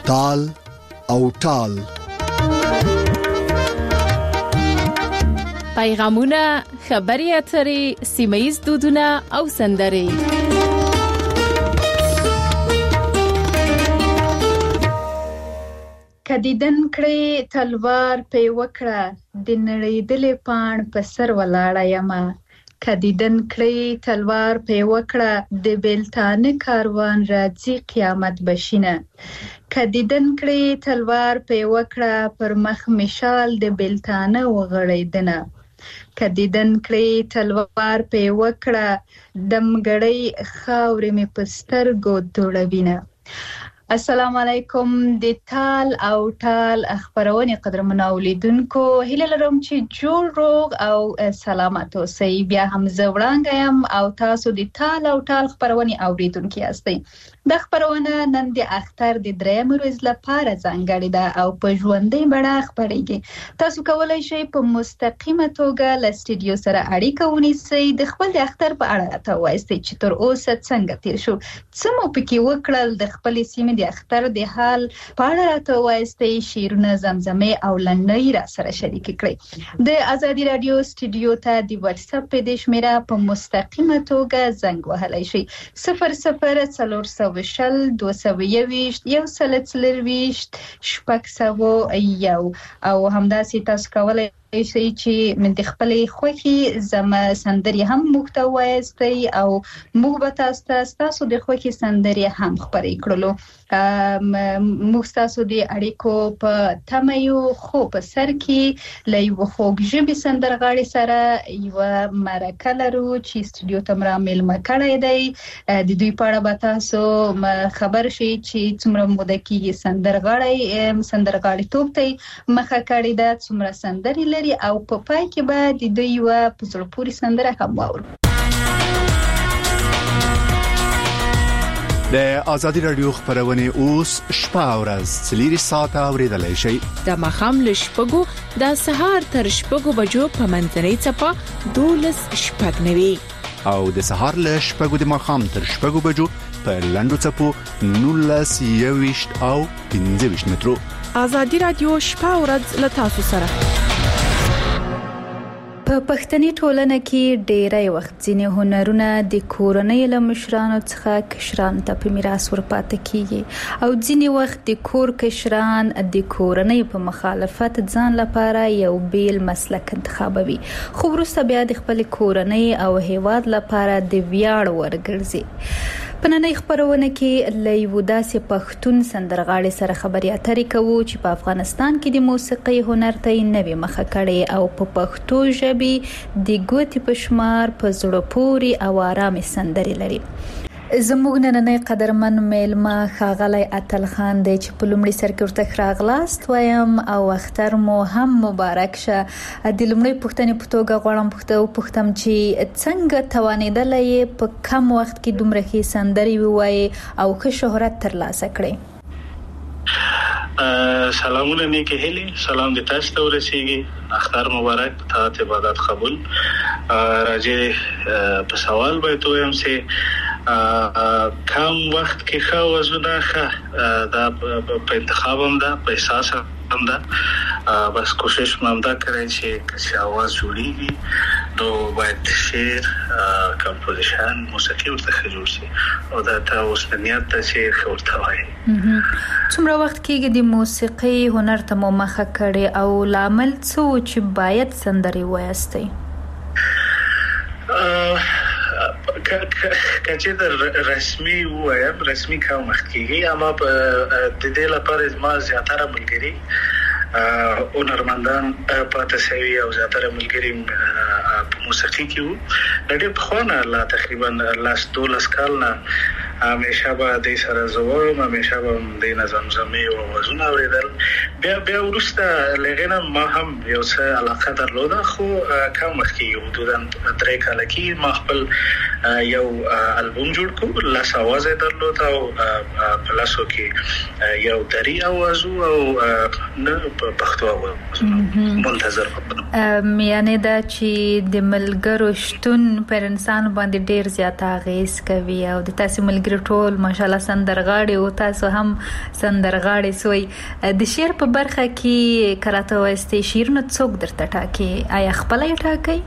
تال او ټال. پیغامونه، خبري اترې، سیمه‌ییز دودونه او سندرې. کدیدن کړي تلوار په وکړه د نړیدلې پاڼ په سر ولاړه یما. کدیدن کړي تلوار په وکړه د بیلتانه کاروان راځي قیامت بشینه. کدیدن کړي تلوار په وکړه پر مخ مشال د بیلتانه وغړیدنه. کدیدن کړي تلوار په وکړه دمګړی خاورې می پسترګو دوړوینه. السلام علیکم د تال او ټال خبرونه قدرمن اولیدونکو، هیله لرم چې جوړ روغ او سلامت اوسئ. بیا هم زه وړاندې یم او تاسو د تال او ټال خبرونه اوریدونکو یاستئ. د خبرونه نن د اختر د دریم ورځ لپاره ځانګړې ده او په ژوندۍ بڼه خبرېږي. تاسو کولای شئ په مستقیمه توګه له سټوډیو سره اړیکه ونیسئ، د خپل د اختر په اړه راته ووایئ چې تر اوسه څنګه تیر شو، څه مو پکې وکړل، د خپل سیمې د اختر د حال په اړه راته ووایئ، شعرونه، زمزمې او لنډۍ را سره شریک کړئ. د ازادي رادیو سټوډیو ته د واتس اپ په دې شمیره په مستقیمه توګه زنګ وهلی شئ 00 وشل 221 140 شپږ او همداسې تاسو کولای شئ چې من د خپلې خوښې سندرې هم موږ ته ووایئ او موږ به تاسو د خوښې سندرې هم خپرې کړلو. موږ تاسو د اړیکو په تمه یو، خو په سر کې له یو خوږ ژبې سندرغاړي سره یوه مرکه لرو چې سټوډیو ته مو میلمه کړی دی. د دوی په اړه به تاسو خبر شئ چې څومره موده کېږي سندرغاړیتوب ته مخه کړې ده، څومره سندرې لري او په پای کې به د دوی یوه په زړه پورې سندره هم واورو. د ازادي رادیو خبرونه اوس شپه او ورځ 4 ساعته اوریدلای شئ. د مخام له شپږو د سهار تر شپږو بجو په منځنۍ څپه 12 شپږ نوي او د سهار له شپږو د مخام تر شپږو بجو په لنډو څپو 19 او 15 مترو. ازادي رادیو شپه او ورځ له تاسو سره. په پښتني ټولنه کې ډېری وخت ځینې هنرونه د کورنۍ له مشرانو څخه کشرانو ته په میراث ورپاتې کیږي او ځینې وخت د کور کشران د کورنۍ په مخالفت ځان لپاره یو بیل مسلک انتخابوي، خو وروسته بیا د خپل کورنۍ او هیواد لپاره د ویاړ ورګرځي. په نننۍ خبرونه کې له یو داسې پښتون سندرغاړي سره خبرې اترې کوو چې په افغانستان کې د موسیقۍ هنر ته نوې مخه کړې او په پښتو ژبې د ګوتې په شمار په زړه پورې او آرامې سندرې لري. زموږ نننۍ قدرمن میلمه ښاغلی اتل خان دی چې په لومړي سر کې ورته راغلاست وایم او اختر مو هم مبارک شه. د لومړۍ پوښتنې په توګه غواړم پوښتم چې څنګه توانېدلی په کم وخت کې دومره ښې سندرې ووایې او ښه شهرت ترلاسه کړې؟ سلامونه نیکې هیلې، سلام دې تاسو ته ورسیږي. اختر مبارک، طاعت عبادت قبول. راځي په سوال باید وایم چې کم وخت کې ښه وزونه ښه دا په انتخاب هم ده، په احساس هم ده. بس کوشش مې هم دا کړی چې آواز جوړیږي نو باید شعر، کمپوزیشن، موسیقي ورته ښه جوړ شي او دا ته اوس نیت ده چې ښه ورته وایي. څومره وخت کېږي د موسیقۍ هنر ته مو مخه کړې او لامل څه و چې باید سندرې ووایاستئ؟ کچې د رسمي وایم رسمي کار مخ کېږي، اما په د دې لپاره ما زیاتره ملګري هنرمندان پاتې شوي او زیاتره ملګري په موسیقي کې وو. ډېر پخوانه لا تقریبا 12 کال نه همیشه به د سره زوم، همیشه به د زمزمې او وزن اوریدل. بیا ورسته لغینا ما هم یو څه علاقه درلوده خو کم وخت کې حدودا 3 کال کې ما خپل یو البوم جوړ کړ لاس आवाज درلوده او پلاسو کې یو دری आवाज او نه پښتو आवाज منتظر یعنی دا چې د ملګرو شتون پر انسان باندې ډیر زیات اغیز کوي او د تاسو ملګری ټول ماشالله سندرغاړي او تاسو هم سندرغاړي سوی د شعر په برخه کې کراته واسطه شعرونه څوک درته ټاکي آیا خپل یې ټاکي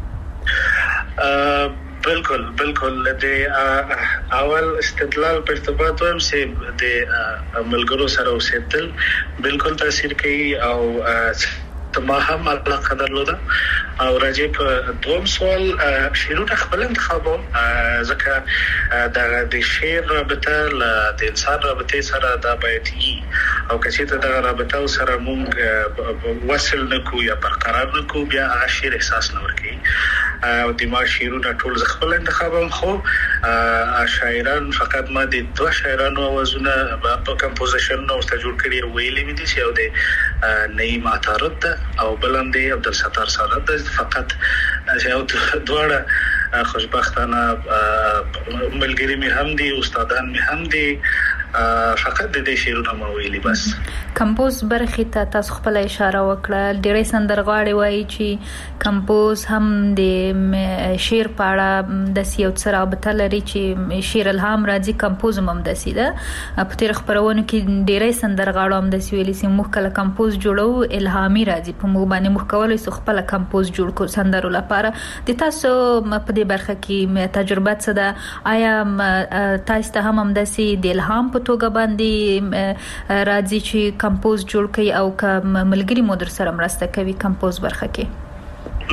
بالکل د اول استدلال په ارتباط هم سي د ملګرو سره اوسېدل بالکل تاثیر کوي او ما هم علاقه درلوده او راځي په دوم سوال شعرونه خپل انتخابوم ځکه د شعر رابطه د انسان رابطه سره دا باید او کچې ته د رابطه سره مونږ وصل نکو یا برقرار نکو بیا هغه شعر احساس نه ورکوي او د ما شعرونه ټول خپل انتخابوم خو شاعران فقط ما د 2 شاعرانو اوازونه په کمپوزیشن نو جوړ کړی ویلې مې دي چې د نعیم عطارد او بلندې عبدالستار سادات فقط یو دواړه خوشبختانه ملګری مې هم دي استادان مې هم دي فقط د دې شعرونه مو ویلي بس کمپوز برخه ته تاسو خپل اشاره وکړه ډېرې سندرغاړي وایي چې کمپوز هم د شعر په اړه د سیو سره رابطه لري چې شعر الهام راځي کمپوز هم د سیده په تیر خبرونو کې ډېرې سندرغاړو هم د سویلي سیم مخکله کمپوز جوړو الهامي راځي په مو باندې مخکولې سو خپل کمپوز جوړ کو سندرو لپاره د تاسو په دې برخه کې تجربه څه ده آیا تاسو ته هم د سي د الهام په توګه باندې راځي چې کمپوز جوړ کړي او کوم ملګری مو در سره مرسته کوي کمپوز برخه کې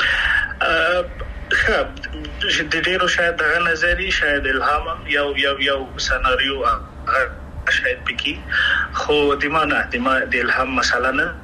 د ډیرو شاید د نظری شاید الهام یو سناریو شاید پکې خو د الهام مسله نه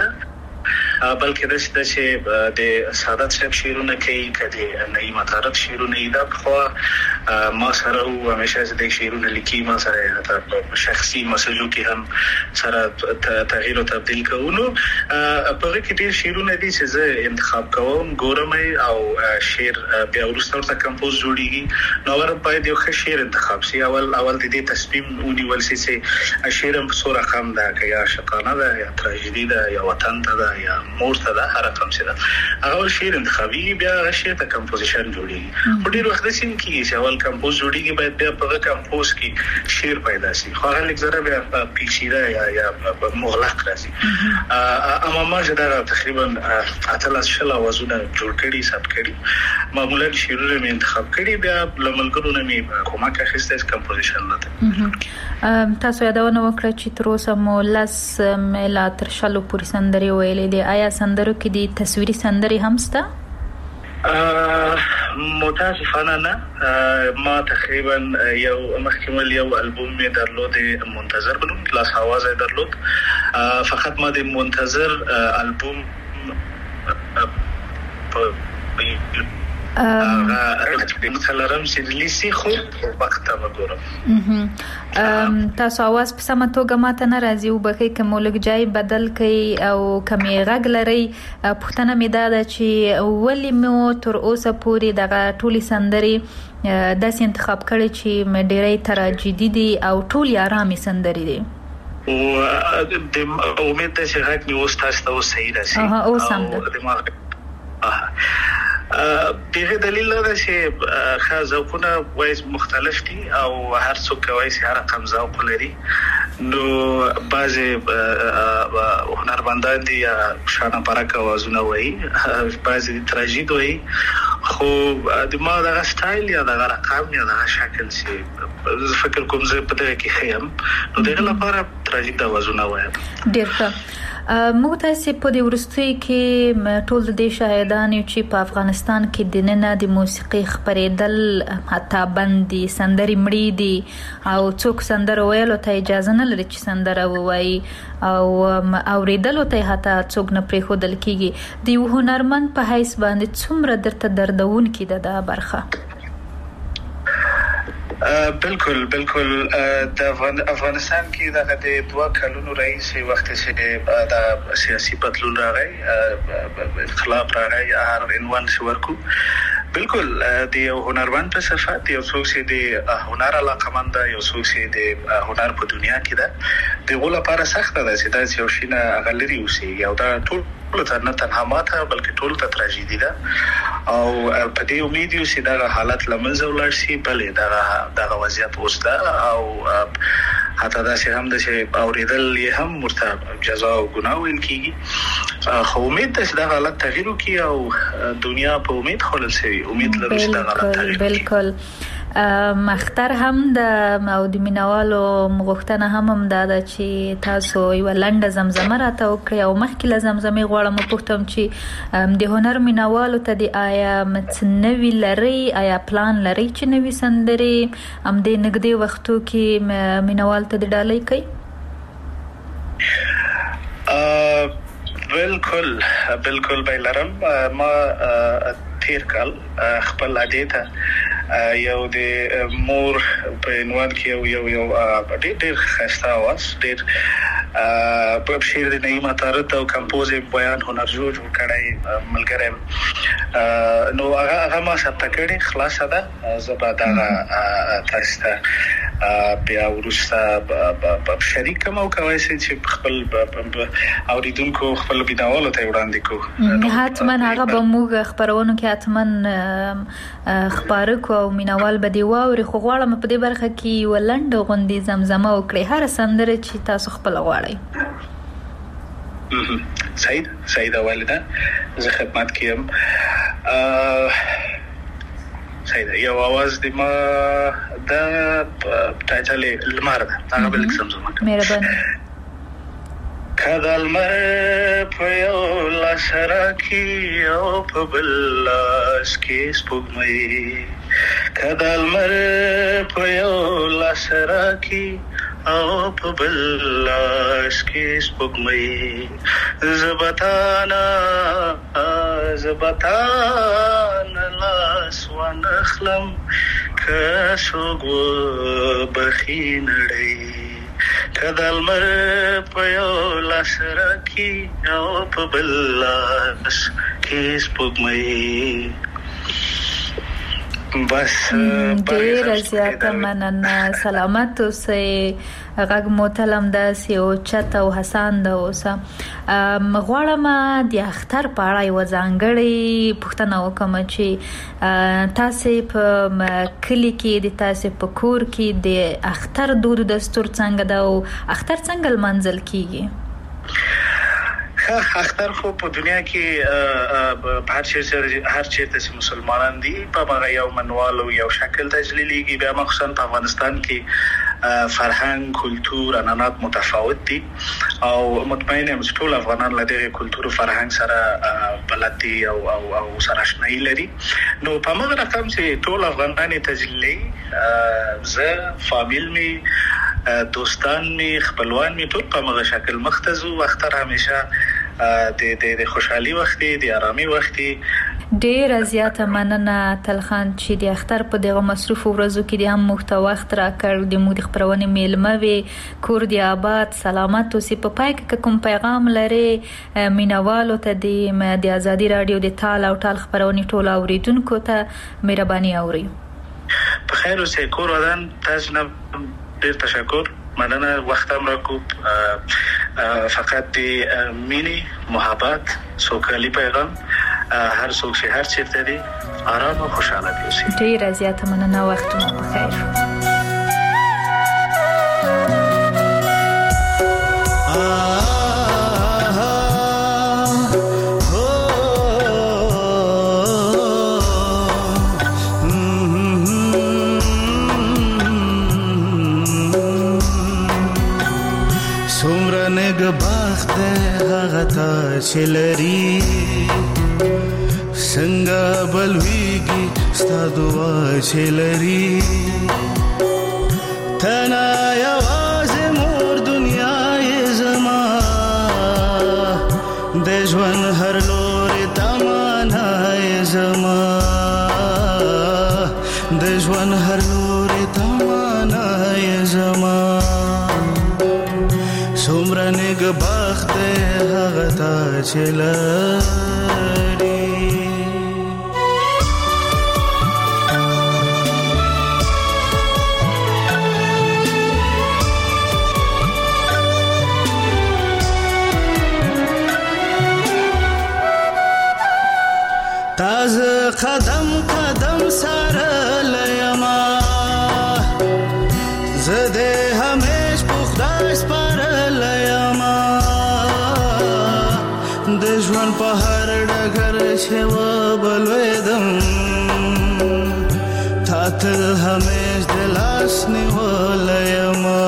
بلکې د چې د سادات صاحب شعرونه کوي کدي نعیم عطارد شعرونه دا خو ما سره او همیشه د شعرونه لیکي ما سره شخصي مسلو کې هم سره تغییر او تبديل کوو په کې ډیر شعرونه دي چې زه انتخاب کوم ګورم او شعر بیا ورسره کمپوز جوړیږي نو ور باید یو ښه شعر انتخاب شي اول د دې تصمیم ونیول شي چې شعر په څو رقم ده که یا شقانه ده یا تراژیدي ده یا وطن ته ده یا مورته ده هر رقم څه ده اول شعر انتخابي بیا شعر ته کمپوزیشن جوړیږي په ډیر وخت سین کې چې اول کمپوز جوړیږي باید بیا په کمپوز کې شعر پیدا شي خو هغه لیک زره بیا پیچیده یا مغلق راځي اما ما چې دا تقریبا اتلس شل اوازونه جوړ کړي ثبت کړي معمولا شعرونه مې انتخاب کړي بیا لملګرو نه مې کومه اخیسته کمپوزیشن لته تاسو یادونه وکړه چې تر اوسه مو لاس ملا تر شلو پورې سندري ویلې دي آیا سندرو کې دي تصویري سندري هم شته متاسفانه نه ما تقریبا یو مخکمل یو البوم می درلود منتظر بنوم لاس आवाज درلود فقط ما د منتظر البوم مثلا چې لیسي خو وخت ما ګورم تاسو आवाज په سم توګه ماته نه راځي او بخې کوم لګ بدل کړي او کمی غږ لري پښتنه مې دا چې ولی مو تر اوسه پورې دغه ټولي سندري داسې انتخاب کړي چې ډېرې تراجیدي دي او ټولي آرامي سندري دي او د امید ده چې غږ مې اوس تاسو ته صحیح راشي او سم ده دغه دلیل دا چې خاصونه وایي مختلف دي او هر څوک وایي چې هر رقم ذوق لري نو بعضي هنرمندان دي یا شانه پرکه وازونه وایي بعضي تراژید وایي خو د ما د سټایل یا د رقم یا د شکل چې فکر کوم زه په دغه کې خیم نو دغه لپاره تراژید وازونه وایم ډیر ښه موږ تاسو په دې ورستۍ کې ټول د شاهدان چې په افغانستان کې د نن د موسیقي خبرېدل حتی بندي سندري مړې دي او څوک سندره ویلو ته اجازه نه لري چې سندره ووایي او اوریدلو ته حتی څوک نه پریښودل کیږي د یو هنرمند په حیث باندې څومره درته دردون کې ده برخه بالکل د افغانستان کې د 2 کلونو رئیس وخت چې د سیاسي بدلون راغی انقلاب راغی هر عنوان ورکو بالکل د هنرمند په صفات یو څوک چې د هنر علاقمند یو څوک چې د هنر په دنیا کې ده د غوړه لپاره سخت ده چې دا یو شینه غلري اوسي یو دا ټول نه تنها ماته بلکې ټول ته تراژیدي ده او په دې امید یو چې دا حالت لمنځه ولاړ شي بلې دا وضعیت اوس ده او حتی دا چې هم د اوریدل یې هم مرته جزا او ګناه ویل کیږي خو امید ده چې دا حالت تغییر وکړي او دنیا په امید خلل شي امید لرو چې دا حالت تغییر وکړي بالکل مختر هم د مینوالو مغوښتنه هم دا چې تاسو یو لنډه زمزمه راته وکړئ او مخکې له زمزمې غواړم وپوښتم چې د هنر مینوالو ته د آیا نوي لري آیا پلان لري چې نوي سندرې هم د نږدې وختو کې مینوال ته د ډالۍ کوي بالکل بایلرم ما تیر کال خپل عادیته یو د مور په عنوان کې یو ډېر خسته आवाज ډېر په شعر د نعیمه طارت او کمپوز بیان هنر جوړ کړای ملګری نو هغه ما ثبت کړی خلاصه ده زباده تاسو ته بیا ورسته په شریک مو کوي چې خپل اوریدونکو خپل بیناوالو ته وړاندې کو حتما هغه به موږ خبرونه کې حتما خبرو کو او مینوال به دی واوري خو غواړم په دې برخه کې ولند غوندي زمزمه وکړي هر سندره چې تاسو خپل غواړئ سعید والده زه خدمت کوم سعید یو आवाज د ما د ټایټل لمر ده هغه بل زمزمه مهرباني کدل مر په یو لاس راکې او په بل لاس کې سپوږمۍ کدل مر په یو لاس راکې او په بل لاس کې سپوږمۍ زبتانا لاس ونخلم که څوک وبخي نړۍ کدل مر په یو لاس راکې او په بل لاس کې سپوږمۍ بس ډیر زیاته مننه سلامت اوسئ غږ متلم د سیو چت او حسن د اوسه غواړم د اختر په اړه یو ځانګړی پوښتنه وکم چې تاسو په کلی کې د تاسو په کور کې د اختر دود دستور څنګه ده او اختر څنګه منځل کیږي اختر خو په دنیا کې هر چیرته چې مسلمانان دي په هغه یو منوال او یو شکل تجلیلیږي بیا مخصوصا په افغانستان کې فرهنګ کلچر عنعنات متفاوت دي او مطمئن یم چې ټول افغانان له دغه کلچر او فرهنګ سره بلد دي او سره آشنایي لري نو په هغه رقم چې ټول افغانان تجلیل زه فامیل می دوستان می خپلوان می ټول په هغه شکل مختزو اختر همیشه د خوشحالي وخت دی د آرامي وخت دی ډیر زیاته مننه تلخان چې د اختر په دغه مصروف ورځو کې د هم محتوا وخت راکړ د موږ خبرونه میلمه وي کور دی آباد سلامت اوسې په پای کې کوم پیغام لري مینوالو ته د ازادي رادیو د تال او ټال خبرونه ټول اوریدونکو ته مهرباني اوري په خیر اوسې کور ودان تاسو نه ډیر تشکر مننه وختم راکو فقط دی مینی محبت سوکالی پیغام هر څوک چې هر چیرته دی آرام او خوشاله دي اوسئ ډیر زیاته مننه وختونه په خیر چلری څنګه بلويږي ستادوا چلری تنا یواز مور دنیا زما د ژوند هر لور تمنا زما د ژوند هر لور تمنا چلری تازه قدم قدم سره لیما زده همیش پخته سپاره لیما د ژوند په هر ډګر چې وبلوېدم تا تل همیش د لاس نیولی یما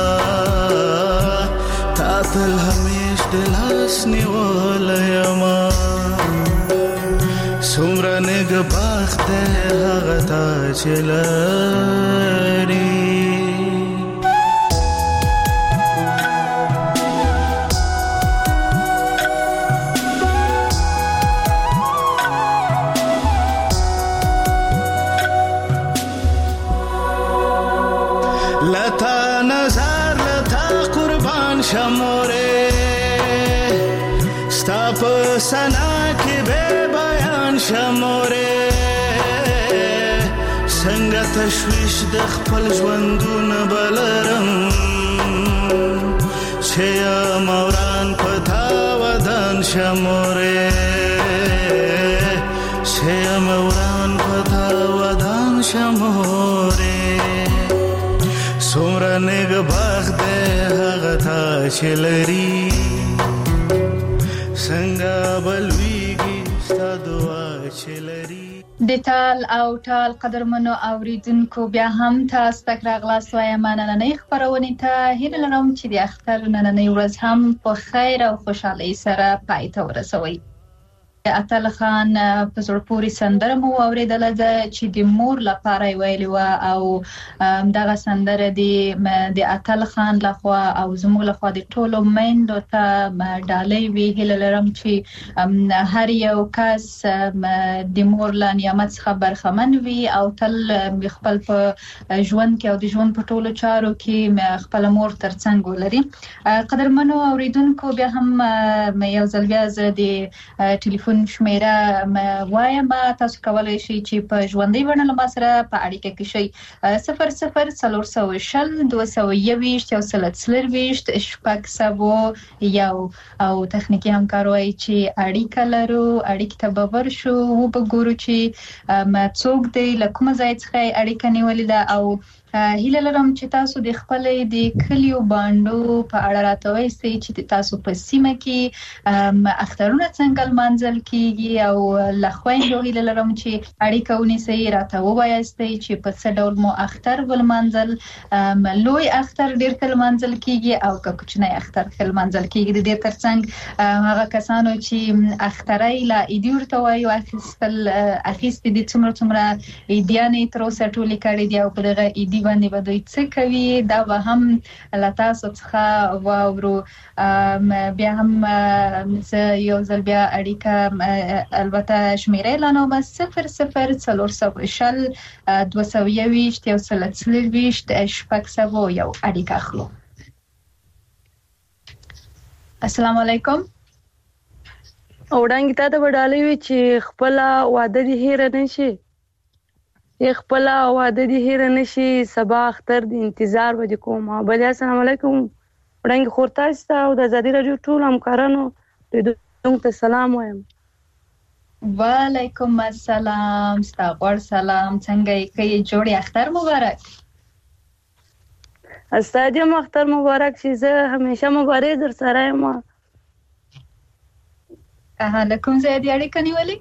تا تل همیش د لاس نیولی یما څومره نېکبخت دی هغه تا چې لري لتا نظر لتا قربان شموره ستا په سنا کې به بیان شموره څنګه تشویش د خپل ژوندونه بلرم چې یم وران په تا ودان شموره چې یم وران په تا ودان شموره څومره نېکبخت دی هغه تا چې لري څنګه بلويږي ستا دعا چې لري د ټال او ټال قدرمنو اوریدونکو بیا هم تاسو ته راغلاست وایم نننۍ خپرونې ته هیله لرم چې د اختر نننۍ ورځ هم په خیر او خوشحالۍ سره پای ته ورسوئ. اتل خان په زړه پورې سندره مو اوریدله ده چې د مور لپاره ویلې وه او دغه سندره د اتل خان لخوا او زموږ لخوا د ټولو میندو ته ډالۍ وي. هیله لرم چې هر یو کس د مور له نعمت څخه برخمن وي او تل خپل په ژوند کې او د ژوند په ټولو چارو کې خپل مور ترڅنګ ولري. قدرمنو اوریدونکو بیا هم یو ځل بیا زه د ټلیفون شمیره وایم تاسو کولای شئ چې په ژوندۍ بڼه له ما سره په اړیکه کې شئ 00 220 221 او تخنیکی همکار وایي چې اړیکه لرو اړیکې ته به ورشو وګورو چې څوک دی له کومه ځای څخه اړیکه نیولې ده او هیله لرم چې تاسو د خپل د کلیو باندو په اړه راته وایئ چې تاسو په سیمه کې اخترونه څنګه لمانځل کیږي او له خویندو هیله لرم چې اړیکه ونیسئ راته ووایئ چې په څه ډول مو اختر ولمانځل لوی اختر ډیر کله لمانځل کیږي او که کوچنی اختر کله لمانځل کیږي. د دې ترڅنګ هغه کسانو چې اخترای لا ایدي ورته وایي اخیستې دي څومره ایدیانې تر اوسه ټولې کړې دي او په دغه ایدي باندې به دوی څه کوي دا به هم له تاسو څخه واورو. بیا هم یو ځل بیا اړیکه البته شمیره اعلانومه 00 420 221 یو اړیکه اخلو. السلام علیکم. وړاندې ته د وډالې وی چې خپل واده دي هیر نه شي خپل واده دي هیر نه شي سبا اختر د انتظار وځ کوم. بل السلام علیکم وړاندې خورتاسته او د ازادي رادیو ټول همکارانو ته سلام وایم. وعلیکم السلام ستاسو سلام څنګه یې جوړی اختر مبارک. استادیم اختر مبارک شي زه همیشه مبارک در سره یم. لکم ځای دی اړیکه نیولې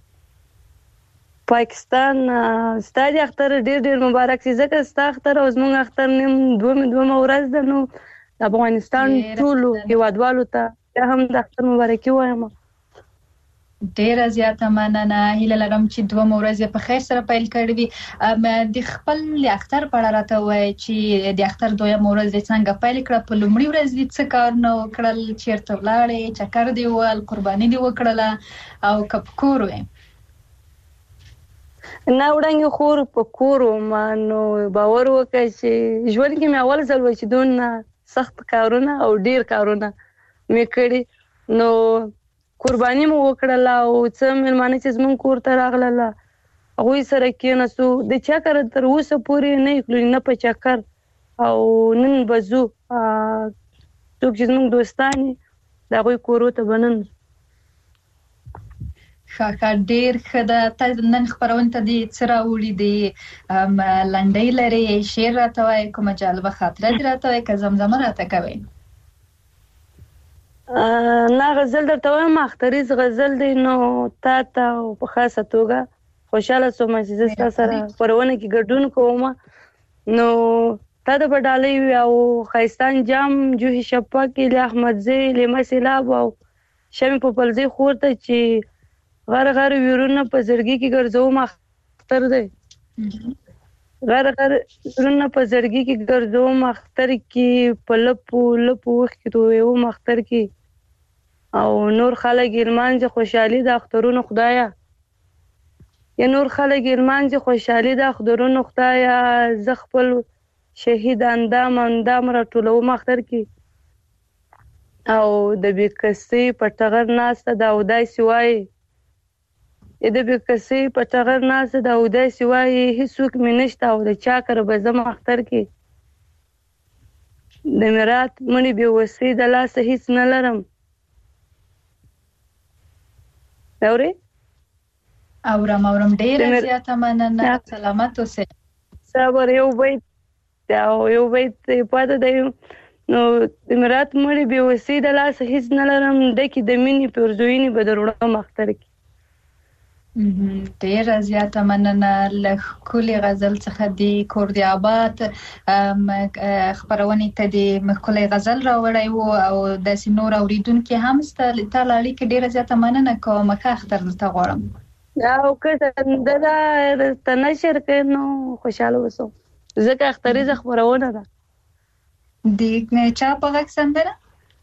پاکستان ستاسو اختر ډیر مبارک شي ځکه ستاسو اختر او زموږ اختر نیم دوه ورځ ده نو افغانستان ټول هیوادوالو ته هم د اختر مبارکي وایم. ډیره زیاته مننه. هیله لرم چې دوه ورځې په خیر سره پیل کړې وي. د خپل اختر په اړه راته وایي چې د اختر دویم ورځ څنګه پیل کړه په لومړۍ ورځ دې څه کارونه وکړل چیرته ولاړې چکر دی ول قرباني دی وکړله او کپ کور وې نه وړاندې خور په کور ما نو باور وکړ چې ژوند کې مې اول ځل و چې دون سخت کارونه او ډیر کارونه مې کړی نو قرباني مو وکړله او څه مېلمانه چې زموږ کور ته راغلله هغوی سره کېناستو. د چکر تر اوسه پورې نه یې کړو، نه په چکر او نن به ځو. څوک چې زموږ دوستان دي د هغوی کورو ته به نن ښه ډېر ښه ده. ته نن خپرونې ته دې څه راوړي دي؟ لنډۍ لرې، شعر راته وایې، کومه جالبه خاطره دې راته وایې که زمزمه راته کوې؟ نه غزل درته وایم، اختریز غزل دی. نو تا ته په خاصه توګه خوشحاله شوم چې زه ستا سره خپرونه کې ګډون کوم. نو تا د بډالۍ او ښایستان جام جوهي شپه کې له احمدزی لیمه سیلاب او شمې په پلزۍ خور ته چې غر غر ویرونه په زړګي کې ګرځوم اختر دی. غر غر ویرونه په زړګي کې ګرځوم اختر کې په لپو لپو وښکې تویوم اختر کې او نور خلک لمانځي خوشحالي د اخترونو خدایا. یا نور خلک لمانځي خوشحالي د اخترونو خدایا. زه خپل شهید اندام راټولوم اختر کې او د بېکسۍ په ټغر ناسته د اوداسې وایي. د بېکسۍ په ټغر ناسته د اوداسې وایي هېڅوک مې نشته او د چا کره به ځم اختر کې. د میرات مړي بې وسۍ د لاسه هېڅ نه لرم. اورې؟ اورم ډېره زیاته مننه. سلامت اوسې. صبر. یو بیت پاته دی. نو د میرات مړي بې وسۍ د لاسه هېڅ نه لرم، ډکې د مینې پیرزوینې به در وړم اختر کې. ډېره زیاته مننه. له ښکلې غزل څخه دې کور دې آباد خپرونې ته دې ښکلی غزل راوړی و او داسې نور اورېدونکي هم ستا له اړیکې ډېره زیاته مننه کوم. ښه اختر درته غواړم. او که سندره ته نشر کړې نو خوشحاله اوسم ځکه اختریزه خپرونه ده. د چا په غږ سندره؟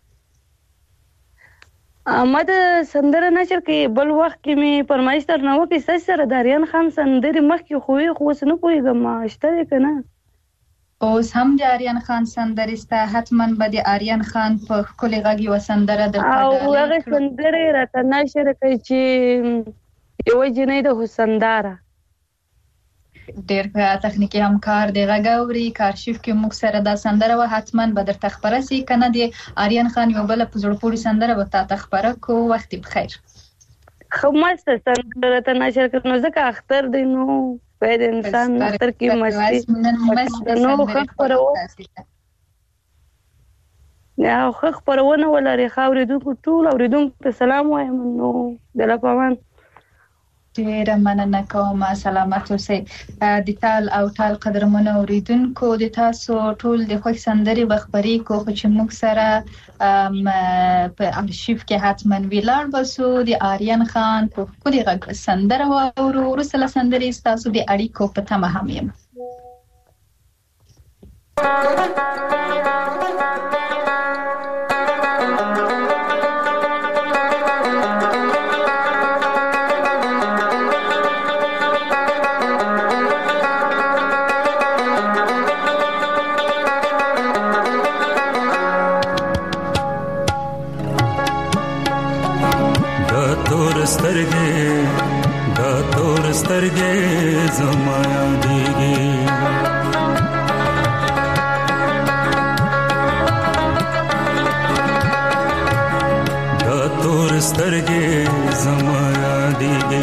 ما د سندره نشر کې بل وخت کې مې فرمایش درنه وکړې ستاسې سره د آریان خان سندرې مخکې خو وې خو اوس نه پوهېږم شته دی که نه؟ اوس هم د آریان خان سندرې سته. حتما به د آریان خان په ښکلې غږ یوه سندره درته او هغې سندرې راته نشر کړې چې یوه جنۍ د حسنداره. ډېر تخنیکي همکار د غږ اوري که ارشیف کې موږ سره دا سندره وه حتما به درته خپره سي، که نه د آریان خان یو بله په زړه پورې سندره به تا ته خپره کړو. وخت بخیر. ښه مسته سندره راته نشر کړ نو ځکه اختر دی نو باید انسان اختر کې مستي نو ښه خپرونه ولري. ښه اورېدونکو ټول اورېدونکو ته سلام وایم. نو د الله په امان. ډېره مننه کوم. سلامت اوسئ. د تال او ټال قدرمنو اورېدونکو د تاسو ټول د خوښ سندرې به خپرې کړو خو چې موږ سره په ارشیف کې حتما ولاړ بسو. د آریان خان په ښکلې غږ سندره واورو. وروسته له سندرې ستاسو د اړیکو په تمه هم یم. سترګې زما یادېږي دا تور سترګې زما یادېږي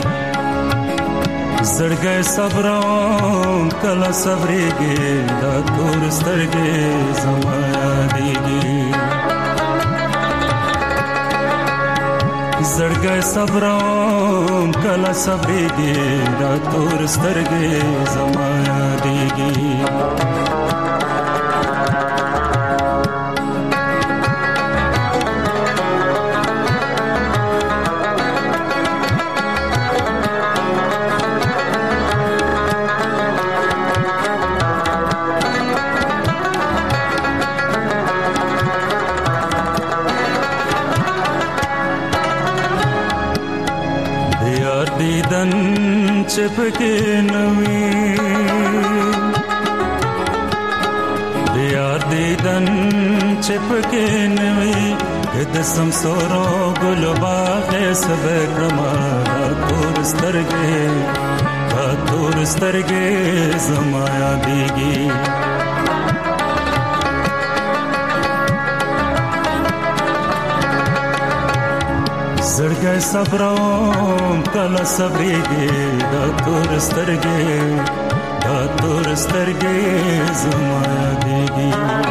زړګی صبروم کله صبرېږي دا تور سترګې زما یادېږي زړګی صبروم کله صبرېږي دا تور سترګې زما یادېږي چپکې نوي د یار دیدن چپکې نوي د سمسورو ګل باغ سبق رما تور سترګې زما یادېږي زړګی صبروم کله صبرېږي دا تور سترګې زما یادېږي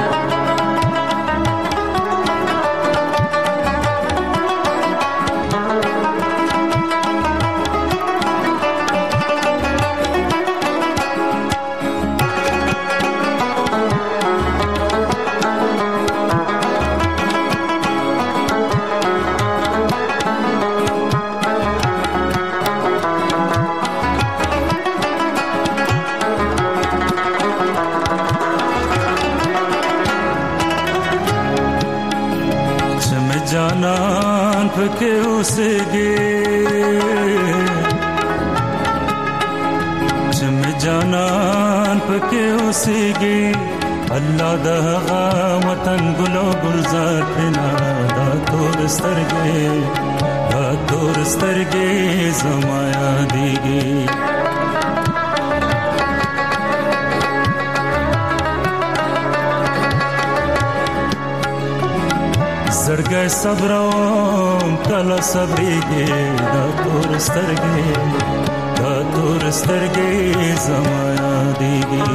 جانان پکې اوسېږي چې مې جانان پکې اوسېږي الله د هغه وطن ګلو ګلزار پنا دا تور سترګې زما یادېږي زړګی صبروم کله صبرېږي دا تور سترګې زما یادېږي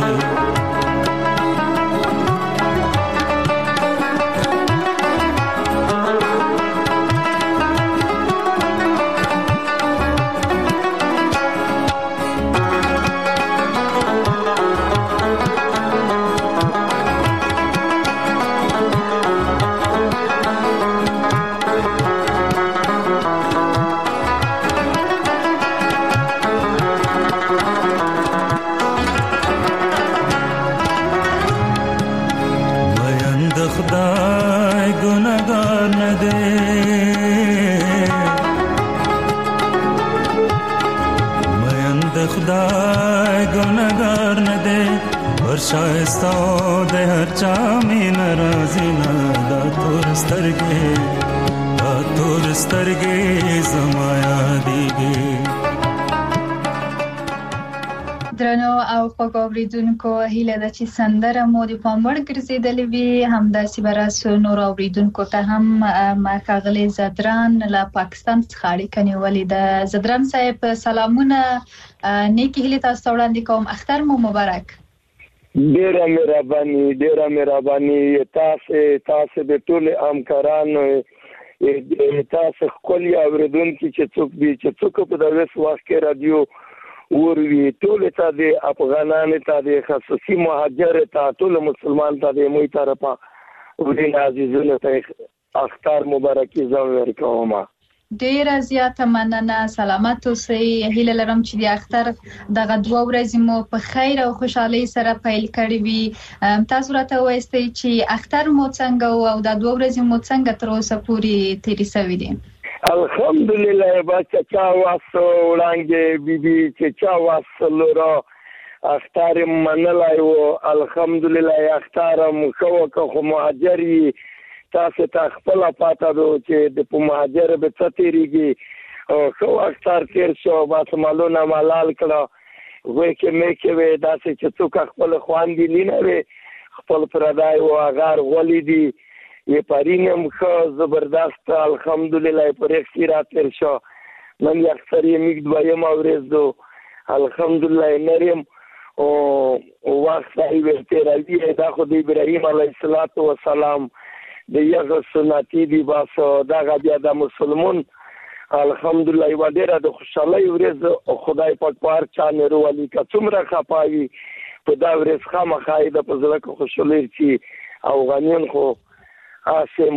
خدای ګناهګار نه دی مین د خدای ګناهګار نه دی ورشایسته د هر چا مې ناراضي نه دا تور سترګې زما یادېږي درنو او خوږ اوریدونکو هیله ده چې سندره مو د پام وړ ګرځېدلې وي همداسې به راسو نور اوریدونکو ته هم ښاغلی زدران له پاکستان څخه اړیکه نیولې ده. زدران صاحب سلامونه، نیکې هیلې تاسو ته وړاندې کوم. اختر مو مبارک. ډېره مهرباني تاسو د ټولو همکارانو تاسو ښکلي اوریدونکي چې څوک دي چې څوک په دغه وخت کې رادیو وروي ټول ته د افغانانو ته د خصوصي مهاجر ته ټول مسلمان ته د موي طرفه ورین عزیزانو ته اختر مبارکي زو ورکوم. ډیره زیاته مننه، سلامت اوسئ. هیله لرم چې د اختر دغه 2 ورځې مو په خیر او خوشحالۍ سره پیل کړې وي. تاسو راته وایئ چې اختر مو څنګه او د 2 ورځې مو څنګه تر اوسه پورې تیرې شوې دي؟ الحمدلله بچا چا واسو وړاندې بیبي چې چا واسو لورا اختر منلای وو الحمدلله اختر مخو که مهاجری تاسو ته خپل پاته دو چې د مهاجر به تطریږي او خو اختر تیر شو بس مالونه ملال کړه وې کې مې کې وې داسې چې څوک خپل خواندې لینه وې خپل پردای او اگر ولیدي یہ پارینم خو زبردست الحمدلله پر اختیارات تر شو نن اکثر یې میګ دویم اورېزو الحمدلله نریم او وخت یې ورته راځي دا خو د ابراهیم علیه السلام د یغه سنتي دی باسو دا بیا د مسلمان الحمدلله و ډیره د خوشالۍ ورځ خدای پاک پار چا نه ورولي که څومره خپاوي په دا ورځ خامخای د پزړه خوشالۍ چې افغانان خو اسم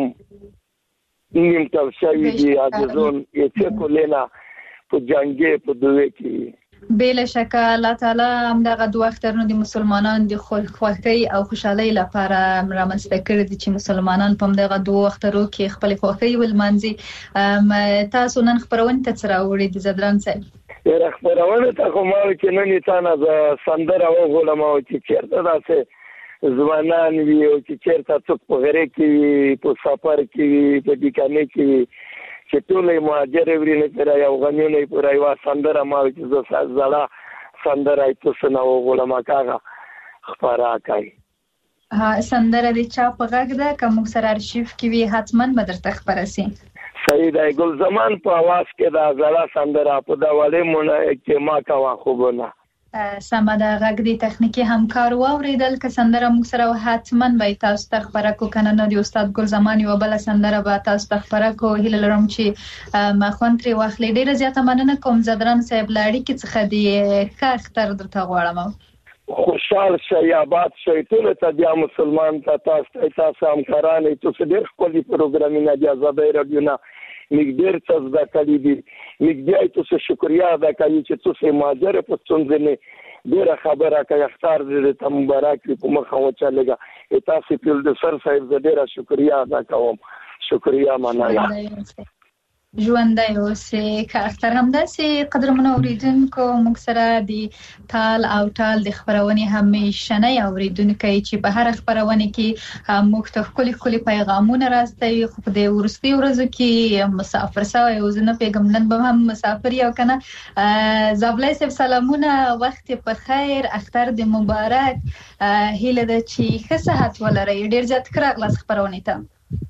نیم تل شوی دی اجازون یې چې کولینا په جنگي په دوی کې بلا شک الله تعالی همدغه 2 اخترونه د مسلمانانو د خوښۍ او خوشحالۍ لپاره رامنځته کړی دي چې مسلمانان په همدغه 2 اخترو کې خپل خوښۍ ولمانځي. تاسو نن خبرونه ته سره وړي د زدران صاحب یې خبرونه ته کومه چې نن تاسو سندره وغوړم او چې چیرته تاسو ځوانان وي او چې چېرته څوک په غره کې وي په سفر کې وي په بیکانې کې وي چې ټولې مهاجر ورینې پر یو غنیونه پر یو سندره ما چې زه زړه سندره ایتو نو غلام کاغه خبره کوي سندره د چا په غږ ده کوم سره ارشیف کې وي حتما به درته خبره سي سید ګل زمان په आवाज کې دا زړه سندره په دا ولې مونږ کې ما کا خوبونه سمه د غږ د تخنیکی همکار و اوریدل که سندره موږ سره حتما به تاسو ته خبره کو کنه نو د استاد ګل زمان یو بل سندره به تاسو ته خبره کو هیله لرم چې ما خوندري واخلې ډیره زیاته مننه کوم زدران صاحب لاړی کې څخه دی ښه اختر درته غواړم خوشحال شي آباد شي ټول ته بیا مسلمان تاسو همکاران تاسو ډېر خپل پروګرامونه د آزادۍ رادیو نه نګدر تاسو د کلی دي نګدای تاسو شکریا ادا کوي چې تاسو ماجر په څنګه ډیره خبره کوي اختر دې ته مبارک په مخه وچلګه تاسو په د سر صاحب ډیره شکریا ادا کوم شکریا مننه ژوندی اوسې که اختر همداسې قدرمنو اوریدونکو موږ سره د تال او ټال د خپرونې همیشنی اوریدونکی چې په هر خپرونه کې موږ ته ښکلي پیغامونه راستوي خو په دې وروستي ورځو کې مسافر سوی او زه نه پوهېږم نن به هم مسافر یو که نه زابلی صاحب سلامونه وخت په خیر اختر د مبارک هیله ده چې ښه صحت ولرئ ډېر زیات ښه راغلاست خپرونې ته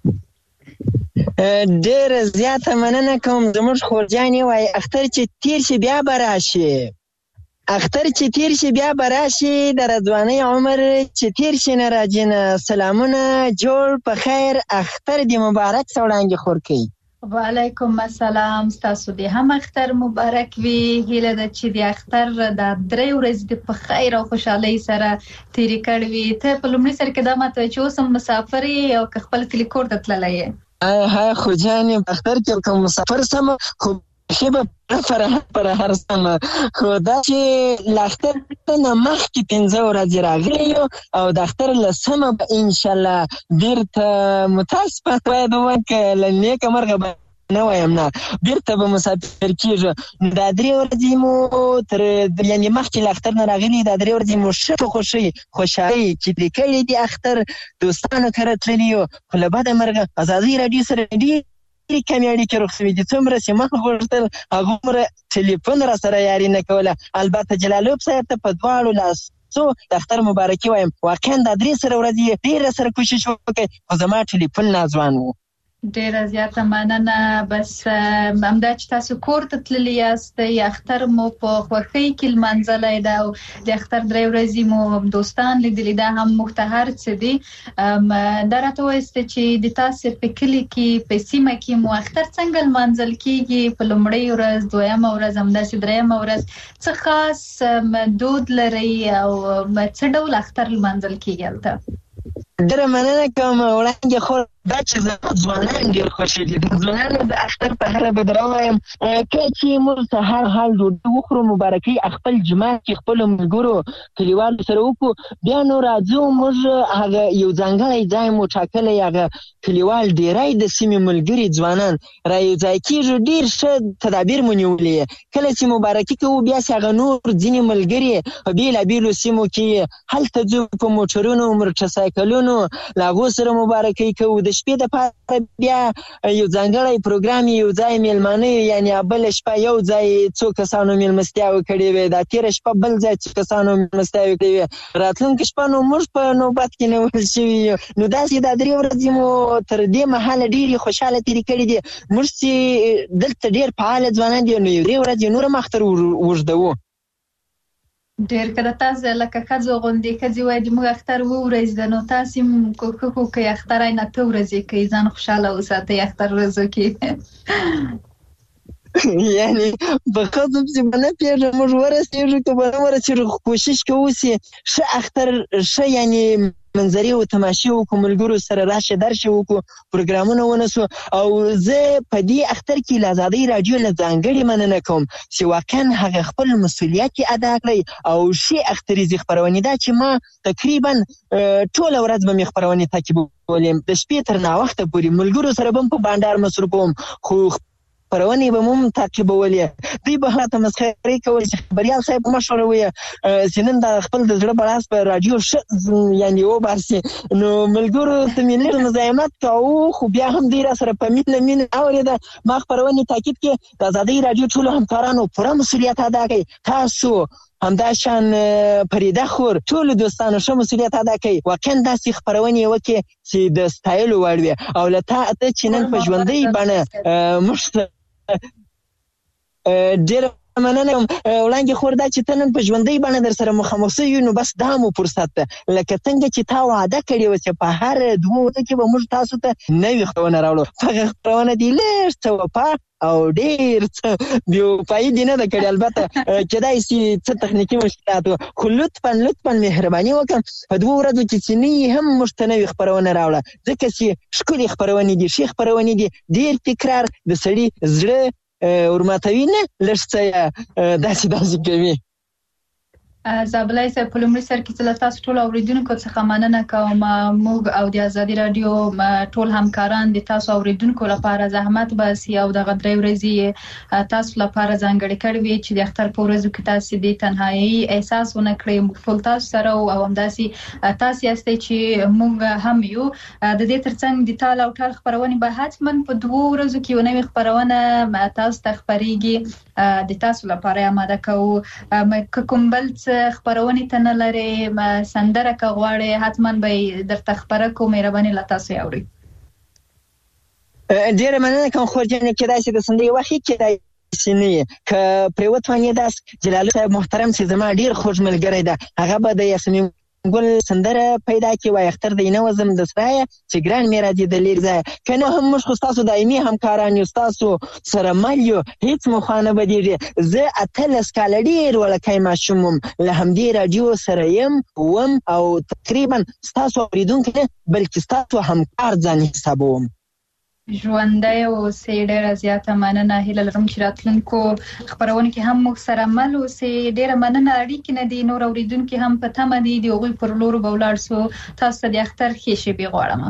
ډېر زیاته مننه کوم زموږ خورجانې وایي اختر چې تیر شي بیا به راشي اختر چې تیر شي بیا به راشي د رضوانۍ عمر چې تیر شي نه راځي نه سلامونه جوړ په خیر اختر دې مبارک څه وړاندې خور کوي وعلیکم السلام ستاسو دې هم اختر مبارک وي هیله ده چې د اختر د 3 ورځې د په خیر او خوشحالۍ سره تیرې کړې وي ته په لومړي سر کې دا ماته چې اوس هم مسافر یې او که خپل کلي کور ته تللی یې ها خو جانې په اختر کې کوم مسافر سم خو خیبه پر هر سم خو دا چې له اختر نه مخکې 15 ورځې راغلی او د اختر له سمه به انشاءالله بیرته متاسفانه باید ووایم که له نیکه مرغه نه وایم نه بیرته به مسافر کېږو دا 3 ورځې مو تر یعنې مخکې له اختر نه راغلي دا 3 ورځې مو ښه په خوشحالۍ چې پرې کړي دي اختر دوستانو کره تللي یو خو له بده مرغه ازادۍ راډیو سره ډېرې کمې اړیکې رخ شوي دي څومره چې ما غوښتل هغومره ټلیفون را سره یاري نه کوله البته جلالوب صاحب ته په دواړو لاسو د اختر مبارکي وایم واقعا دا 3 ورځې ډېره سره کوشش وکړئ خو زما ټلیفون ناځوان و ډیره زیاته مننه بس همدا چې تاسو کور ته تللی یاست اختر مو په خوښۍ کې لمانځلی ده او د اختر 3 ورځې مو دوستان لیدلي ده هم موږ ته هر څه دي دا راته وایست چې د تاسو په کلي کې په سیمه کې مو اختر څنګه لمانځل کیږي په لومړۍ ورځ دویمه ورځ همداسې دریمه ورځ څه خاص دود لري او څه ډول اختر لمانځل کیږي هلته ډېره مننه کوم وړاندې خور دا چې ځوانان ډېر خوښ دي د ځوانانو د اختر په هره بدره وایم کله چې موږ سهار حال ډوډۍ وخورو مبارکۍ خپل جماعت کې خپلو ملګرو کلیوالو سره وکړو بیا نو راځو موږ هغه یو ځانګړی ځای مو ټاکلی هغه کلیوال ډېری د سیمې ملګري ځوانان را یو ځای کېږو ډېر ښه تدابیر مو نیولي کله چې مبارکي کوو بیا چې هغه نور ځینې ملګري په بېلابېلو سیمو کې هلته ځو په موټرونو موټرسایکلونو له هغو سره مبارکۍ کوو د شپې دپاره بیا یو ځانګړی پروګرام یو ځای میلمانه یعنې بله شپه یو ځای څو کسانو میلمستیاوې کړې وې دا تېره شپه بل ځای څو کسانو میلمستیاوې کړې وې راتلونکې شپه نو موږ په نوبت کې نیول شوي یو نو داسې دا 3 ورځې مو تر دې مهاله ډېرې خوشحاله تېرې کړي دي موږ چې دلته ډېر فعاله ځوانان دي نو 3 ورځې نور هم اختر اوږدوو ډېر که د تاسو لکه ښځو غوندې ښځې وایي چې موږ اختر 2 ورځې ده نو تاسې هم کوښښ وکړئ اختر یې 9 ورځې کوي ځان خوشحاله وساتئ اختر ورځو کې یعنې په ښځو پسې به نه پېژنم موږ ورسېږو که به نه ورسېږو کوشش کوو چې ښه اختر ښه یعنې منظرې او تماشې وکړو ملګرو سره راشه درشه وکړو پروګرامونه ونسو او زه په دې اختر کې له ازادۍ راډیو نه ځانګړې مننه کوم چې واقعا هغه خپل مسؤلیت یې ادا کړی او ښې اختریزې خپرونې دا چې ما تقریبا ټوله ورځ به مې خپرونې تعقیبولې د شپې تر ناوخته پورې ملګرو سره به هم په بانډار مصروف وم خو خبرونې به مو تعقیبولې. دوی به هغه ته مسخرې کولې چې خبریال صاحب مشوره ویه چې نن د خپل د زړه بړاس په راډیو ښه یعنې وباسي. نو ملګرو ته مې لږ مزاحمت کوو، خو بیا هم دوی را سره په مینه اورېده. ما خپرونې تاکید کې د ازادۍ راډیو ټولو همکارانو پوره مسؤلیت ادا کوي. تاسو همداشان فریده خور ټولو دوستانو ښه مسؤلیت ادا کوي. واقعا داسې خپرونې وکړي چې د ستایلو وړ وي. او له تا چې نن په ژوندۍ بڼه موږ ډېره مننه کوم وړانګې خور، دا چې ته نن په ژوندۍ بڼه در سره مخامخ شوي نو بس دا مو فرصت ده. لکه څنګه چې تا وعده کړې وه چې په هر 2 ورځو کې به موږ تاسو ته نوې خپرونه راوړو. هغه خپرونه دې لږ څه وفا او ډېر څه بېوفایي دې نه ده کړې. البته کېدای شي څه تخنیکي مشکلات وه، خو لطفا مهرباني وکړه په 2 ورځو کې چې نه یې هم موږ ته نوې خپرونه راوړه، ځکه چې ښکلې خپرونې دي، ښې خپرونې دي، ډېر تکرار د سړي زړه ورماتوي نه، لږ څه داسې کوي. زابلای صاحب په لومړي سر کې له تاسو ټولو اورېدونکو څخه مننه کوم. موږ او د ازادي راډیو ټول همکاران د تاسو اورېدونکو لپاره زحمت باسي او دغه 3 ورځې تاسو لپاره ځانګړې کړې وي چې د اختر په ورځو کې تاسو د تنهایي احساس ونه کړئ. موږ ټول تاسو سره او همداسې تاسو یاستئ چې موږ هم یو. د دې ترڅنګ د تال او ټال خپرونې به حتما په 2 ورځو کې یو نوې خپرونه تاسو ته خپرېږي. د تاسو لپاره آماده کوو. کوم بل خبرونه ته نه لري سندره که غواړي حتما به درته خبره کوم. مهرباني له تاسو اوري. ډیره مننه کوم خور جنې کې داسې د سندرې وخت کې داسې نه که پریوت وانه داس جلال صاحب محترم چې زما ډیر خوږ ملګری ده، هغه به د یاسمین ګل سندره پیدا کی وای اختر دینه وزم د سرای چې ګران مې راځي د لیر ځای کنه هم موږ خو تاسو دایمي همکاران یو، تاسو سره مالیو هیڅ مخانه بدیږي. زه اتلس کال ډیر ولکای ماشومم له همدې رادیو سره يم وم او تقریبا تاسو اوریدونکو بلکې تاسو همکار ځان حسابوم. ژوندۍ اوسئ. ډېره زیاته مننه. هیله لرم چې راتلونکو خپرونه کې هم موږ سره مل اوسئ. ډېره مننه. اړیکې نه دي نور اوریدونکي هم په تمه دي د هغوی پر لور به ولاړ سو. تاسو ته د اختر ښې شېبې غواړم.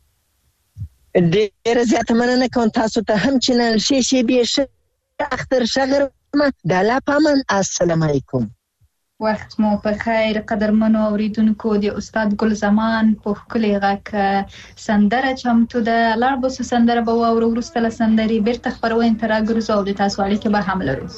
ډېره زیاته مننه کوم تاسو ته هم چې نن ښې شېبې ښه اختر ښه غرمه د الله په امان. السلام علیکم. وخت مو په خیر. قدرمنو اوریدونکو د استاد ګل زمان په ښکلي غږ سندره چمتو ده. لاړ به سو سندره به واورو. وروسته له سندرې بیرته خپرونې ته راګرځو او د تاسو اړیکې به هم لرو.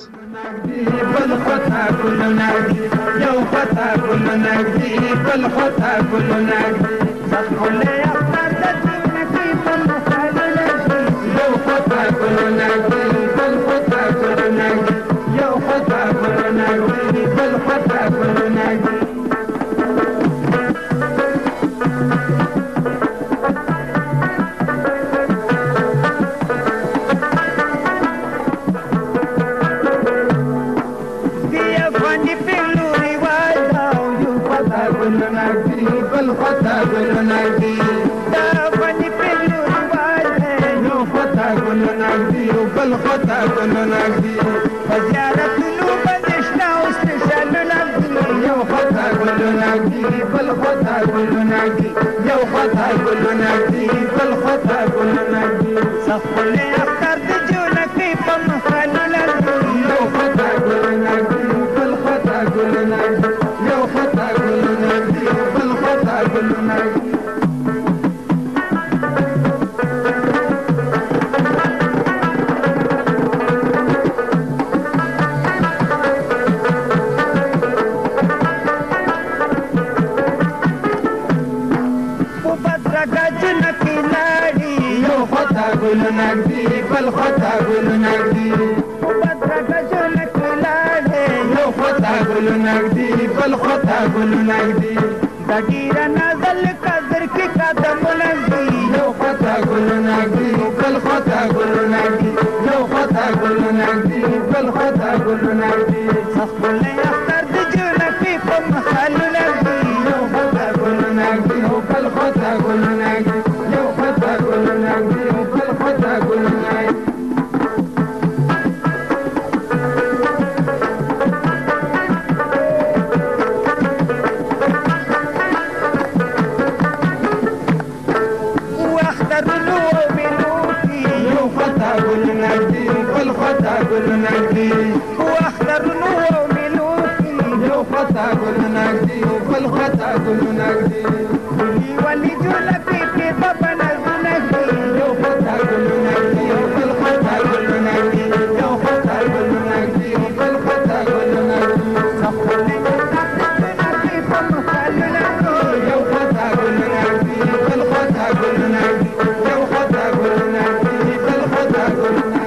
ګل نګدي واخترنو ومنو یو خطا ګل نګدي بل خطا ګل نګدي ولي جلبي کې بابا نګدي یو خطا ګل نګدي بل خطا ګل نګدي یو خطا ګل نګدي بل خطا ګل نګدي صفولي نګدي په مخالو یو خطا ګل نګدي بل خطا ګل نګدي یو خطا ګل نګدي بل خطا ګل نګدي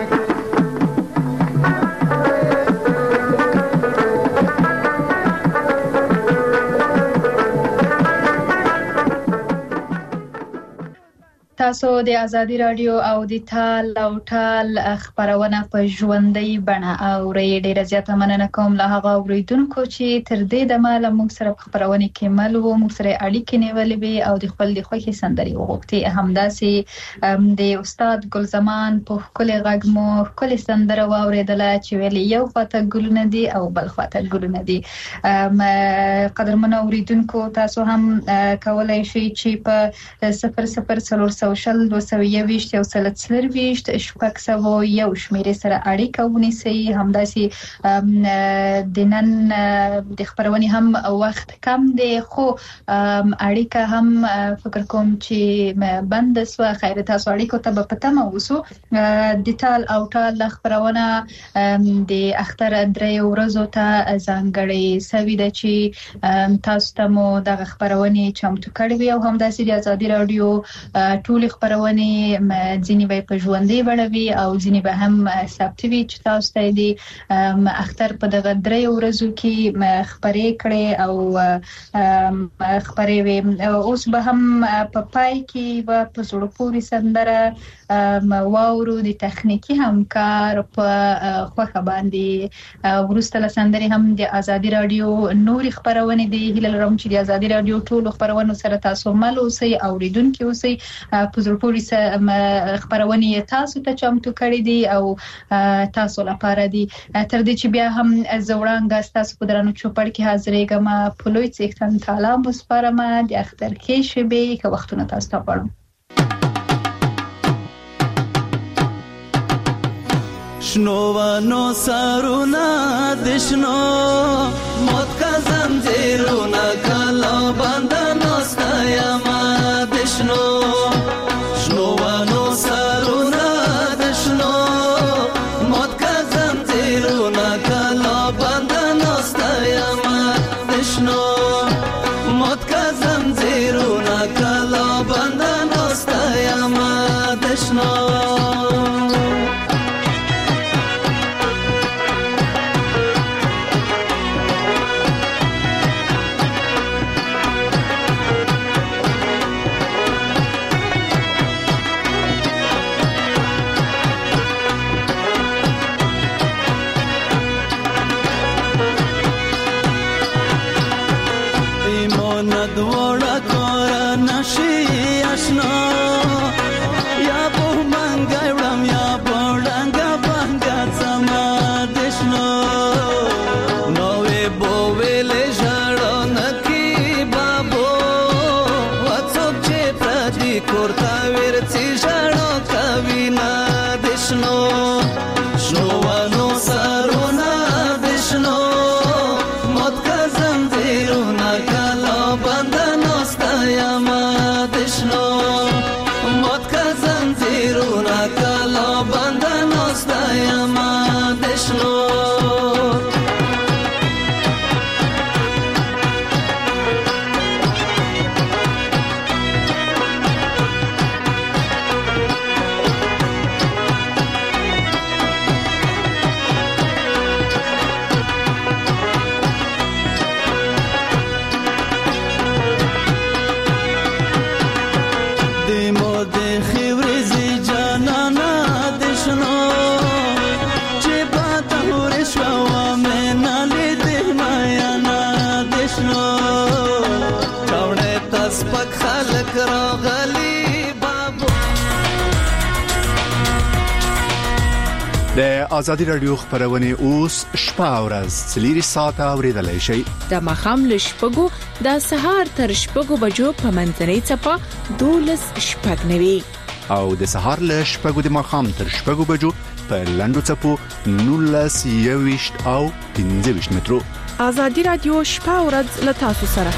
تاسو د ازادي رادیو او د تال او ټال خبرونه په ژوندۍ بڼه اورئ. ډیره زیاته مننه کوم له هغه اوریدونکو چې تر دې دمه له موږ سره په خبرونه کې مل وو، موږ سره اړیکې نیولې وي او د خپل د خوښې سندرې وغوښتې. همداسې د استاد ګلزمان په ښکلي غږ مو ښکلې سندره واورېدله چې ویلې یو خواته ګلونه دي او بل خواته ګلونه دي. قدرمنو اوریدونکو تاسو هم کولای شئ چې په 00 شل 221 یو سل 24 شپږ سوه یو شمیرې سره اړیکه ونیسئ. همداسې د نن د خبرونې هم وخت کم دی، خو اړیکه هم فکر کوم چې بند سوه. خیر تاسو اړیکو ته به په تمه اوسو. د تال او ټال خبرونه د اختر 3 ورځو ته ځانګړې سوي ده چې تاسو ته مو دغه خبرونه چمتو کړې وي او همداسې د ازادي رادیو ټول خبرونه ځینې به په ژوندۍ بڼه وي او ځینې به هم ثبت وي چې تاسو ته د اختر په دغه 3 ورځو کې خبرې کړې او خبرې وي. اوس به هم په پای کې به په زړه پورې سندره واورو د تخنیکی همکار په خوخه باندې. ورسته له سندرې هم د ازادي رادیو نوري خبرونه دي. هیله لرم چې د ازادي رادیو ټول خبرونه سره تاسو مل اوسئ او اوریدونکو اوسئ. په زړه پورې خبرونه تاسو ته چمتو کړې دي او تاسو لپاره دي. تر دې چې بیا هم زوړانګ تاسو په درنو چوپړ کې حاضرېږم. په لوی څښتن تعالی مسپارم د اختر کې شبي که وختونه تاسو ته پړم. شنو ونو سرونا دشنو موت کا زنجیرونا کلا بندنو ستایما دشنو شنو ونو سرونا دشنو موت کا زنجیرونا کلا بندنو ستایما دشنو موت کا زنجیرونا کلا بندنو ستایما دشنو د ازادي رادیو خبرونه اوس شپه او ورځ 3 ساعته اوریدلای شئ. د مخام له شپږو د سهار تر شپږو بجو په منځنۍ چپه 12 شپږ نوي او د سهار له شپږو د مخام تر شپږو بجو په لنډو چپو 19 21 او 25 مترو. ازادي رادیو شپه او ورځ له تاسو سره.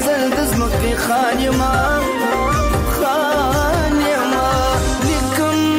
خان یما لیکم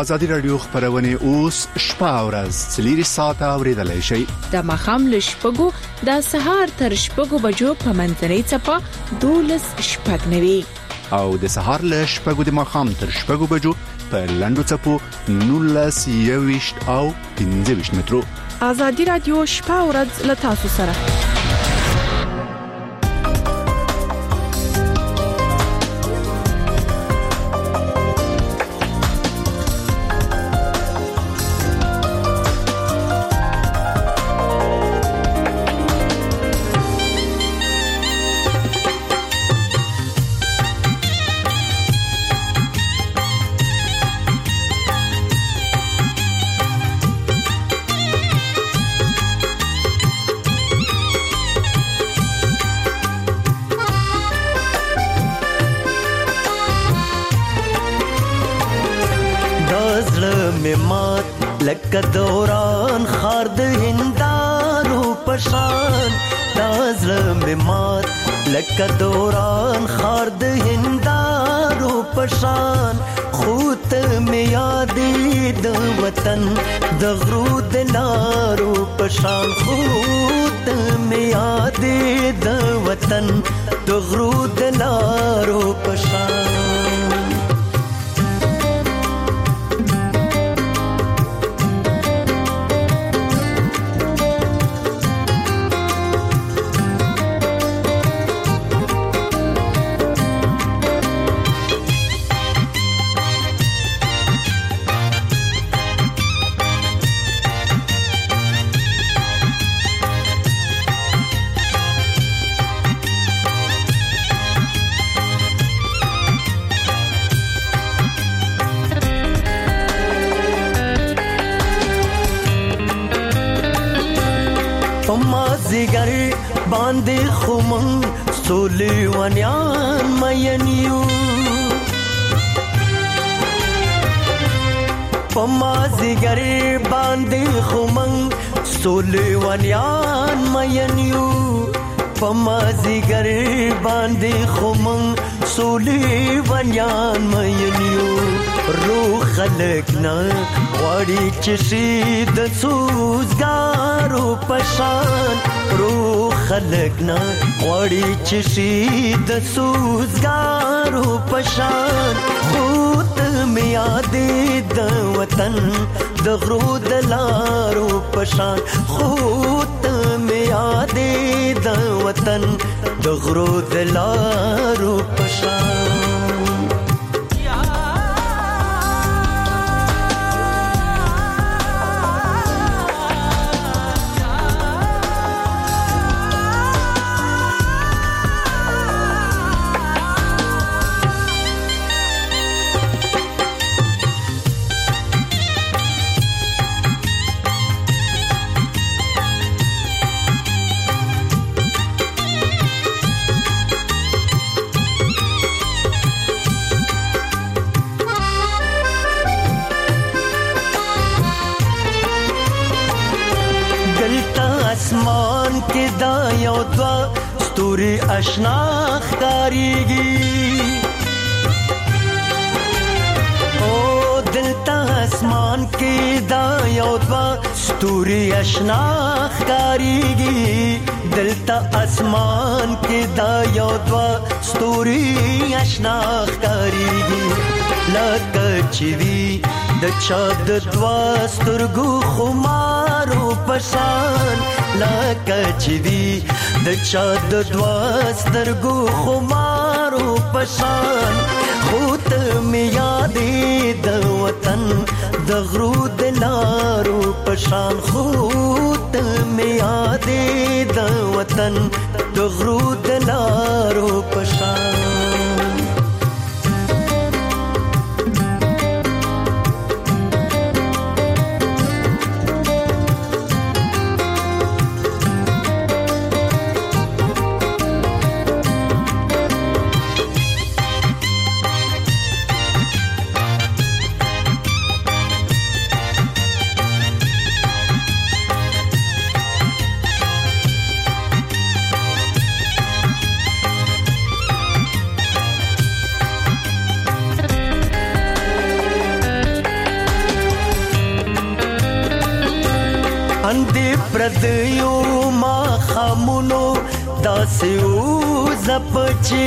ازادي رادیو خبرونه اوس شپه او ورځ 3 ساعته اوریدلای شئ. د مخام له شپږو د سهار تر شپږو بجو په منځنۍ چپه 12 شپږ نوي او د سهار له شپږو د مخام تر شپږو بجو په لندو چپو 19 او 15 مترو. ازادي رادیو شپه او ورځ له تاسو سره. لکه دوران خار د هندارو پشان دازله می مات لکه دوران خار د هندارو پشان خوت می یادې د وطن د غرو د لارو پشان خوت می یادې د وطن د غرو د لارو پشان زیگر باندې خمن سولې ونیان مینیو پما زیگر باندې خمن سولې ونیان مینیو پما زیگر باندې خمن سولې ونیان مینیو روح خلقنا وړي چې د سوزګارو پشان روح خلقنا وړي چې د سوزګارو پشان خود می یادې د وطن د غرو د لارو پشان خود می یادې د وطن د غرو د لارو پشان आसमान के दायो द्वा स्तूरी अशना ख़ारीगी ओ दिलता आसमान के दायो द्वा स्तूरी अशना ख़ारीगी दिलता आसमान के दायो द्वा स्तूरी अशना ख़ारीगी लकचवी د چا د دوا سترګو خمارو پشان لکه چې دی د چا د دوا سترګو خمارو پشان خود می یادې د وطن د غرو د لارو پشان خود می یادې د وطن د غرو د لارو پشان اندې پردیو ما خامونو داسې وزپچې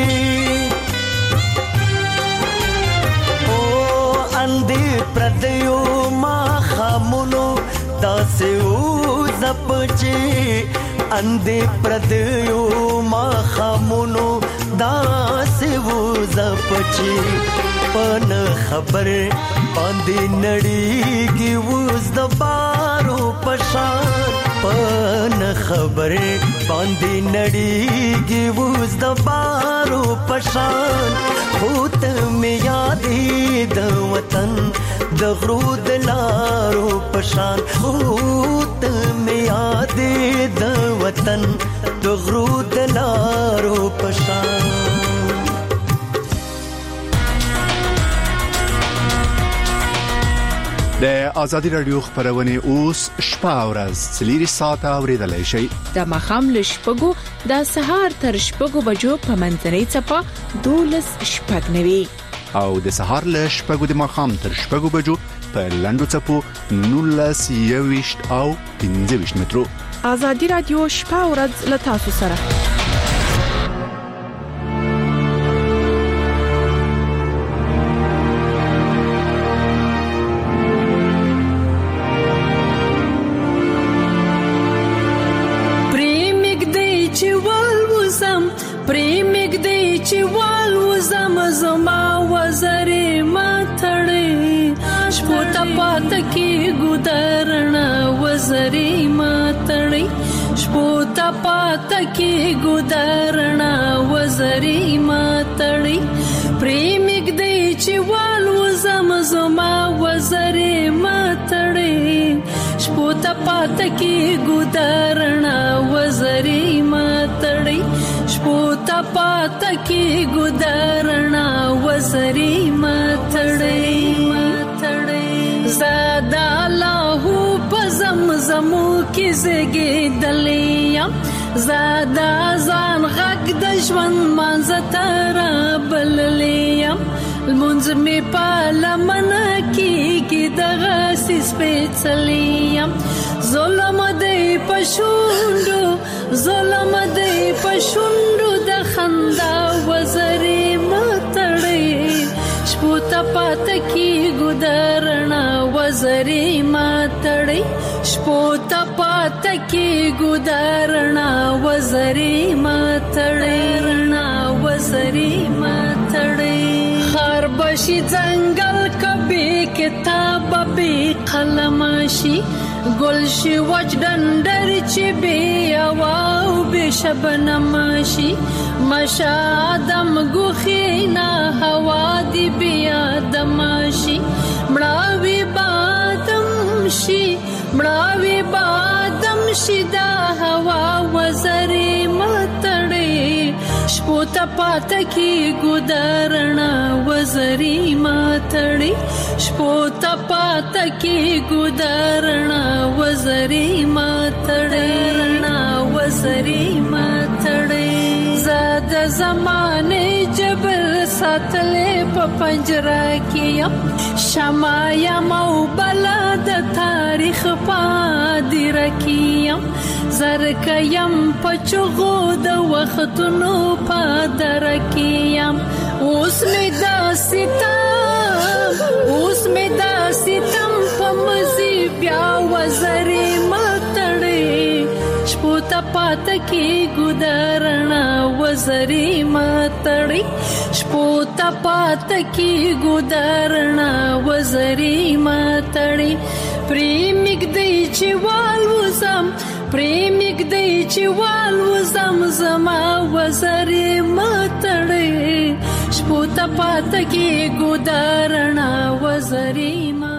اندې پردیو ما خامونو داسې وزپچې اندې پردیو ما خامونو داسې وزپچې پن خبر باندې نړیږي وز د بارو پشان پن خبر باندې نړیږي وز د بارو پشان خود مې یادې د وطن د غرو د لارو پشان خود مې یادې د وطن د غرو د لارو پشان د ازادي رادیو خبرونه اوس شپه ورځ 3 ساعته اوریدلای شئ د مخام ل شپږو د سهار تر شپږو بجو په منځنۍ چپه 12 شپږ نوي او د سهار ل شپږو د مخام تر شپږو بجو په لندو چپو 19 او 15 مترو ازادي رادیو شپه ورځ ل تاسو سره پاتکی ګدارنا وزري ماتړي شپوتا پاتکی ګدارنا وزري ماتړي پریمګ دی چې والو زما وزري ماتړي شپوتا پاتکی ګدارنا وزري ماتړي شپوتا پاتکی ګدارنا وزري ماتړي زادا الله پزمزمو کې زګې دلیا زادا ځان غږ د ژوند منځتر بللیا المنځ می پالمن کې دغه سپېڅلیا ظلم دې پښوندو د خندا وزري ماتړي شپوتا پاتکی ګدارنا وزري ماتړي شپوتا پاتکی ګدارنا وزري ماتړي خار بشي ځنګل کبي کتاب به قلمشي گلشي وجدندر چې بي او به شبنمشي مشادم ګوخینا هوا دی بیا دمشي مړاوي بادم شي دا هوا وزري ماتړي شپوتا پاتکی ګدارنا وزري ماتړي شپوتا پاتکی ګدارنا وزري ماتړي زاد زمانه جبل ساتلې په پنجره کې شمایا مو بلد تاریخ پادر کې زرکیم پچغو د وختونو پادر کې اوس می دا ستم په مزي بیا وزري ماتړي شپوتا پاتکی ګدارنا وزري ماتړي شپوتا پاتکی ګدارنا وزري ماتړي پریمګ دی چې والوزم زما وزري ماتړي شپوتا پاتکی ګدارنا وزري